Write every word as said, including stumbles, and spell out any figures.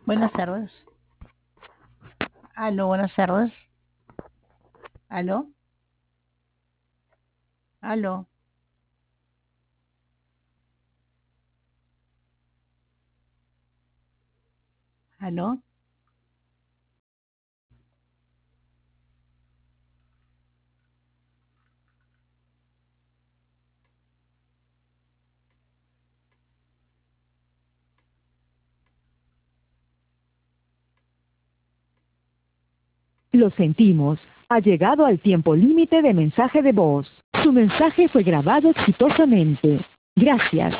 Buenas tardes. Aló, buenas tardes. Aló, aló, aló. Lo sentimos. Ha llegado al tiempo límite de mensaje de voz. Su mensaje fue grabado exitosamente. Gracias.